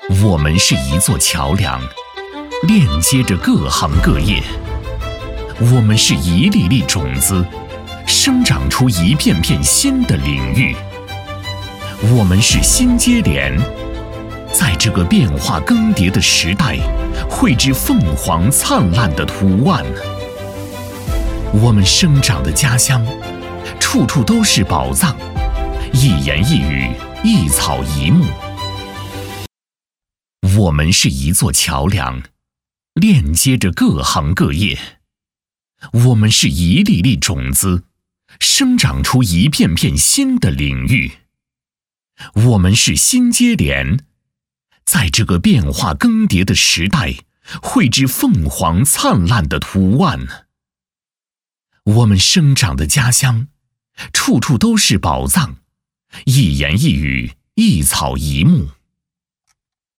我们是一座桥梁，链接着各行各业；我们是一粒粒种子，生长出一片片新的领域；我们是新接连，在这个变化更迭的时代，绘制凤凰灿烂的图案。我们生长的家乡，处处都是宝藏，一言一语，一草一木。我们是一座桥梁，链接着各行各业；我们是一粒粒种子，生长出一片片新的领域；我们是新接连，在这个变化更迭的时代，绘制凤凰灿烂的图案。我们生长的家乡，处处都是宝藏，一言一语，一草一木。